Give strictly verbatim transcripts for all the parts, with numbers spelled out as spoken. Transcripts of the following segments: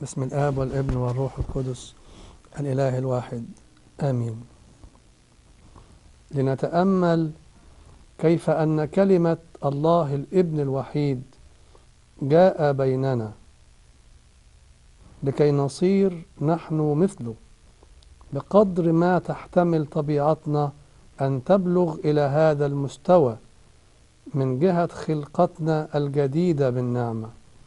بسم الآب والابن والروح القدس الإله الواحد آمين. لنتأمل كيف أن كلمة الله الابن الوحيد جاء بيننا لكي نصير نحن مثله بقدر ما تحتمل طبيعتنا أن تبلغ إلى هذا المستوى من جهة خلقتنا الجديدة بالنعمة،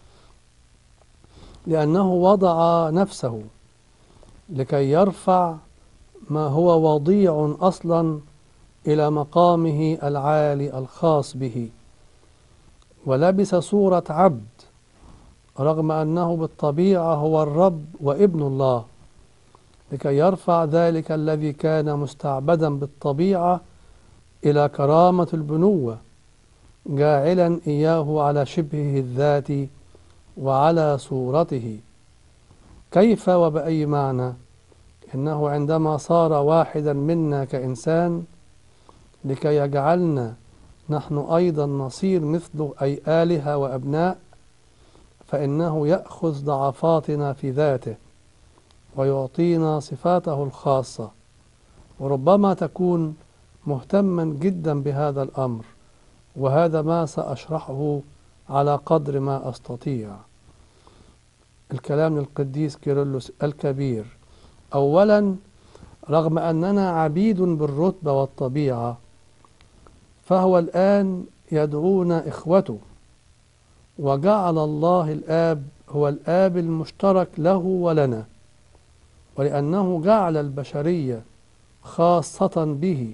لأنه وضع نفسه لكي يرفع ما هو وضيع أصلا إلى مقامه العالي الخاص به، ولبس صورة عبد رغم أنه بالطبيعة هو الرب وابن الله، لكي يرفع ذلك الذي كان مستعبدا بالطبيعة إلى كرامة البنوة، جاعلا إياه على شبهه الذاتي وعلى صورته. كيف وبأي معنى؟ إنه عندما صار واحدا منا كإنسان لكي يجعلنا نحن أيضا نصير مثله أي آلهة وأبناء، فإنه يأخذ ضعفاتنا في ذاته ويعطينا صفاته الخاصة، وربما تكون مهتما جدا بهذا الأمر، وهذا ما سأشرحه على قدر ما أستطيع. الكلام للقديس كيرلس الكبير. أولا، رغم أننا عبيد بالرتبة والطبيعة، فهو الآن يدعونا إخوته، وجعل الله الآب هو الآب المشترك له ولنا، ولأنه جعل البشرية خاصة به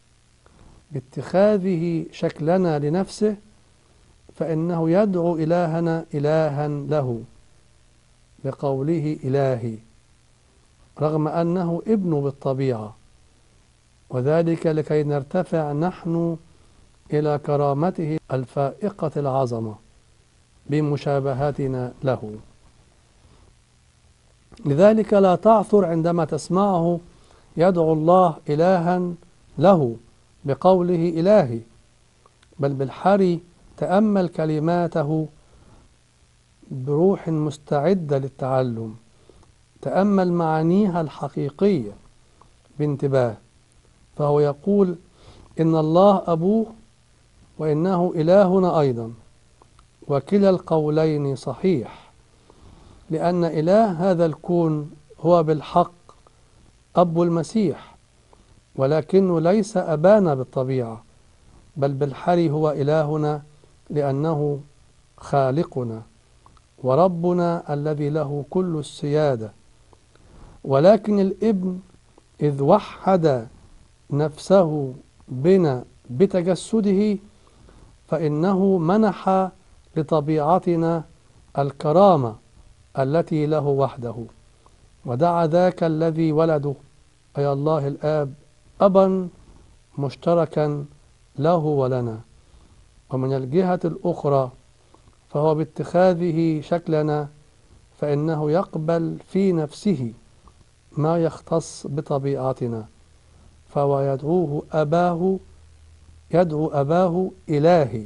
باتخاذه شكلنا لنفسه، فإنه يدعو إلهنا إلها له بقوله إلهي، رغم أنه ابن بالطبيعة، وذلك لكي نرتفع نحن إلى كرامته الفائقة العظمة بمشابهتنا له. لذلك لا تعثر عندما تسمعه يدعو الله إلها له بقوله إلهي، بل بالحري تأمل كلماته بروح مستعدة للتعلم، تأمل معانيها الحقيقية بانتباه. فهو يقول إن الله أبوه وإنه إلهنا أيضا، وكلا القولين صحيح، لأن إله هذا الكون هو بالحق أب المسيح، ولكنه ليس أبانا بالطبيعة، بل بالحري هو إلهنا لأنه خالقنا وربنا الذي له كل السيادة. ولكن الابن إذ وحد نفسه بنا بتجسده، فإنه منح لطبيعتنا الكرامة التي له وحده، ودعا ذاك الذي ولده أي الله الآب أبا مشتركا له ولنا. ومن الجهة الأخرى فهو باتخاذه شكلنا فإنه يقبل في نفسه ما يختص بطبيعتنا، فهو يدعوه أباه يدعو أباه إلهي،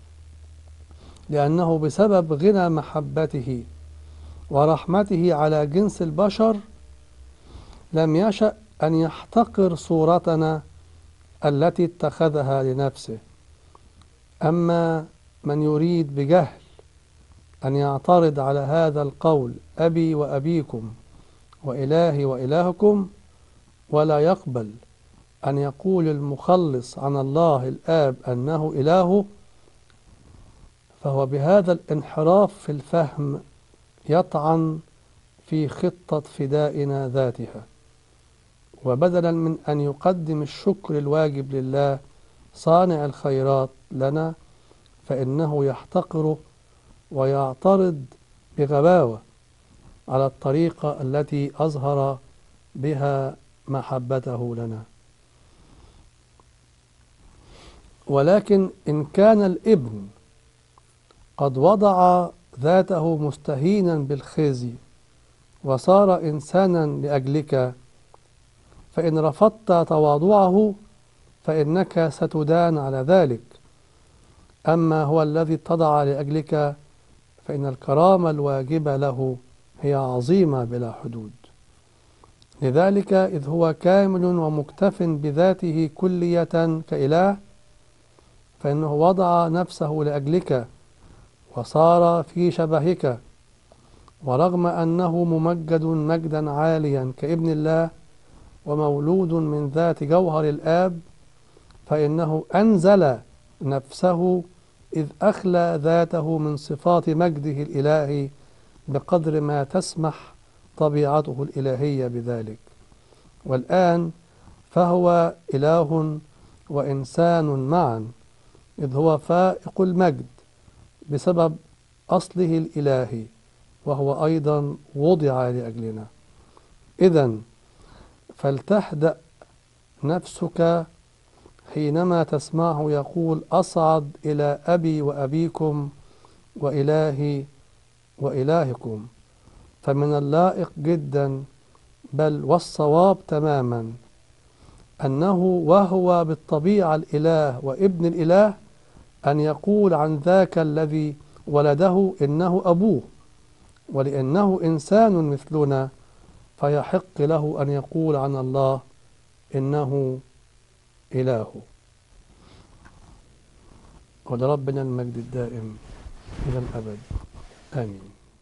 لأنه بسبب غنى محبته ورحمته على جنس البشر لم يشأ أن يحتقر صورتنا التي اتخذها لنفسه. أما من يريد بجهل أن يعترض على هذا القول أبي وأبيكم وإلهي وإلهكم، ولا يقبل أن يقول المخلص عن الله الآب أنه إله، فهو بهذا الانحراف في الفهم يطعن في خطة فدائنا ذاتها، وبدلا من أن يقدم الشكر الواجب لله صانع الخيرات لنا، فإنه يحتقره ويعترض بغباوة على الطريقة التي أظهر بها محبته لنا. ولكن إن كان الابن قد وضع ذاته مستهينا بالخزي وصار إنسانا لأجلك، فإن رفضت تواضعه فإنك ستدان على ذلك. أما هو الذي اتضع لأجلك فإن الكرامة الواجبة له هي عظيمة بلا حدود. لذلك إذ هو كامل ومكتف بذاته كلية كإله، فإنه وضع نفسه لأجلك وصار في شبهك، ورغم أنه ممجد مجدا عاليا كابن الله ومولود من ذات جوهر الآب، فإنه أنزل نفسه إذ أخلى ذاته من صفات مجده الإلهي بقدر ما تسمح طبيعته الإلهية بذلك. والآن فهو إله وإنسان معا، إذ هو فائق المجد بسبب أصله الإلهي، وهو أيضا وضع لأجلنا. إذن فلتهدأ نفسك حينما تسمعه يقول أصعد إلى أبي وأبيكم وإلهي وإلهكم. فمن اللائق جدا بل والصواب تماما أنه وهو بالطبيعة الإله وابن الإله أن يقول عن ذاك الذي ولده إنه أبوه، ولأنه إنسان مثلنا فيحق له أن يقول عن الله إنه إله. ولربنا المجد الدائم إلى الأبد، آمين.